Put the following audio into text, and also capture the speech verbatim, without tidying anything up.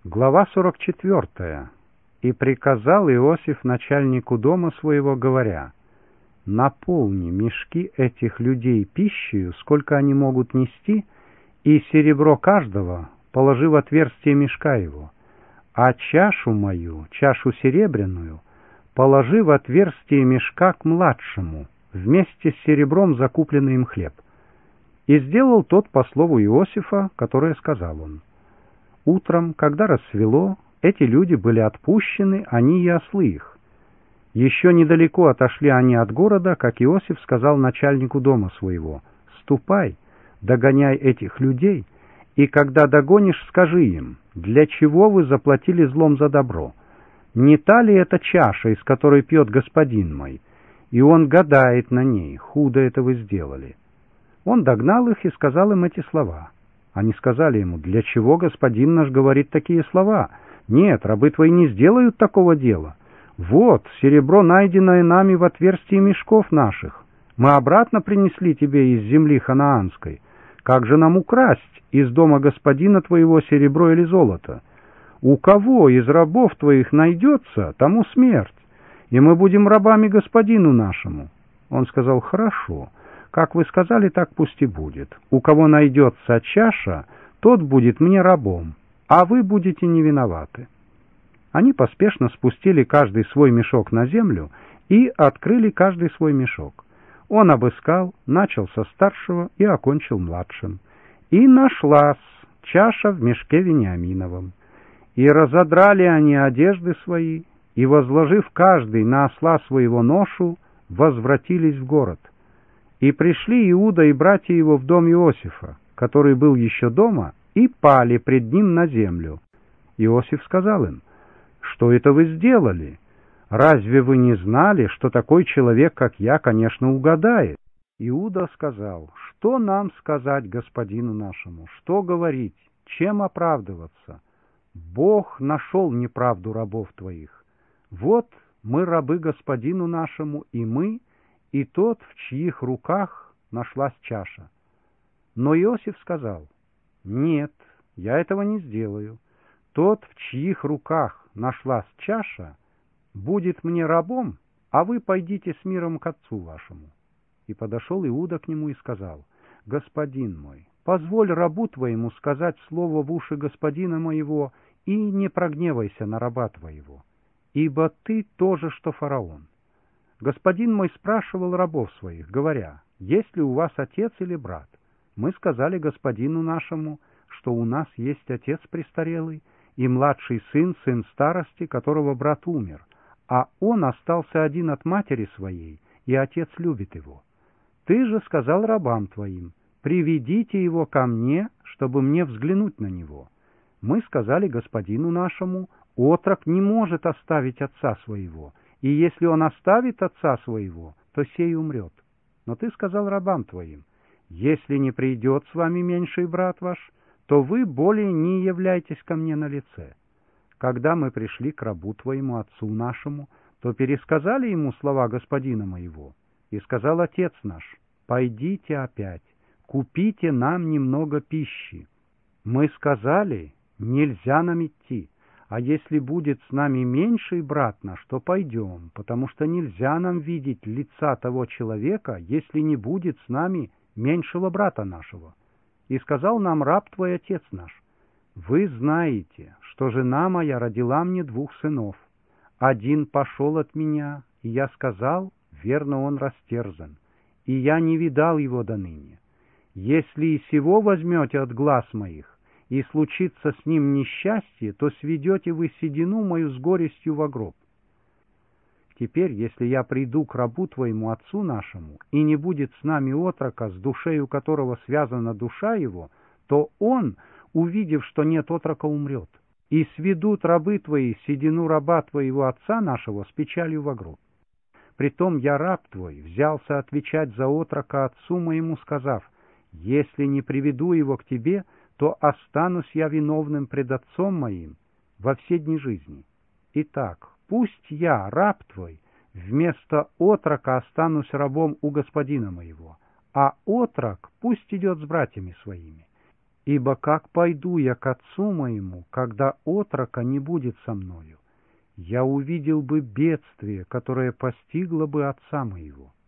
Глава сорок четвертая. «И приказал Иосиф начальнику дома своего, говоря: наполни мешки этих людей пищею, сколько они могут нести, и серебро каждого положи в отверстие мешка его, а чашу мою, чашу серебряную, положи в отверстие мешка к младшему, вместе с серебром закупленный им хлеб». И сделал тот по слову Иосифа, которое сказал он. Утром, когда рассвело, эти люди были отпущены, они и ослы их. Еще недалеко отошли они от города, как Иосиф сказал начальнику дома своего: «Ступай, догоняй этих людей, и когда догонишь, скажи им: для чего вы заплатили злом за добро? Не та ли это чаша, из которой пьет господин мой? И он гадает на ней: худо это вы сделали». Он догнал их и сказал им эти слова. Они сказали ему: «Для чего господин наш говорит такие слова? Нет, рабы твои не сделают такого дела. Вот, серебро, найденное нами в отверстии мешков наших, мы обратно принесли тебе из земли ханаанской. Как же нам украсть из дома господина твоего серебро или золото? У кого из рабов твоих найдется, тому смерть, и мы будем рабами господину нашему». Он сказал: «Хорошо. Как вы сказали, так пусть и будет. У кого найдется чаша, тот будет мне рабом, а вы будете не виноваты». Они поспешно спустили каждый свой мешок на землю и открыли каждый свой мешок. Он обыскал, начал со старшего и окончил младшим. И нашлась чаша в мешке Вениаминовом. И разодрали они одежды свои, и, возложив каждый на осла своего ношу, возвратились в город. И пришли Иуда и братья его в дом Иосифа, который был еще дома, и пали пред ним на землю. Иосиф сказал им: «Что это вы сделали? Разве вы не знали, что такой человек, как я, конечно, угадает?» Иуда сказал: «Что нам сказать господину нашему? Что говорить? Чем оправдываться? Бог нашел неправду рабов твоих. Вот мы рабы господину нашему, и мы, и тот, в чьих руках нашлась чаша». Но Иосиф сказал: «Нет, я этого не сделаю. Тот, в чьих руках нашлась чаша, будет мне рабом, а вы пойдите с миром к отцу вашему». И подошел Иуда к нему и сказал: «Господин мой, позволь рабу твоему сказать слово в уши господина моего, и не прогневайся на раба твоего, ибо ты тоже, что фараон. Господин мой спрашивал рабов своих, говоря: есть ли у вас отец или брат? Мы сказали господину нашему, что у нас есть отец престарелый и младший сын, сын старости, которого брат умер, а он остался один от матери своей, и отец любит его. Ты же сказал рабам твоим: приведите его ко мне, чтобы мне взглянуть на него. Мы сказали господину нашему: отрок не может оставить отца своего, и если он оставит отца своего, то сей умрет. Но ты сказал рабам твоим: если не придет с вами меньший брат ваш, то вы более не являйтесь ко мне на лице. Когда мы пришли к рабу твоему, отцу нашему, то пересказали ему слова господина моего. И сказал отец наш: пойдите опять, купите нам немного пищи. Мы сказали: нельзя нам идти. А если будет с нами меньший брат наш, то пойдем, потому что нельзя нам видеть лица того человека, если не будет с нами меньшего брата нашего. И сказал нам раб твой, отец наш: вы знаете, что жена моя родила мне двух сынов. Один пошел от меня, и я сказал: верно, он растерзан, и я не видал его доныне. Если и сего возьмете от глаз моих, и случится с ним несчастье, то сведете вы седину мою с горестью во гроб. Теперь, если я приду к рабу твоему, отцу нашему, и не будет с нами отрока, с душею которого связана душа его, то он, увидев, что нет отрока, умрет. И сведут рабы твои седину раба твоего отца нашего с печалью во гроб. Притом я, раб твой, взялся отвечать за отрока отцу моему, сказав: если не приведу его к тебе, то останусь я виновным пред отцом моим во все дни жизни. Итак, пусть я, раб твой, вместо отрока останусь рабом у господина моего, а отрок пусть идет с братьями своими. Ибо как пойду я к отцу моему, когда отрока не будет со мною? Я увидел бы бедствие, которое постигло бы отца моего».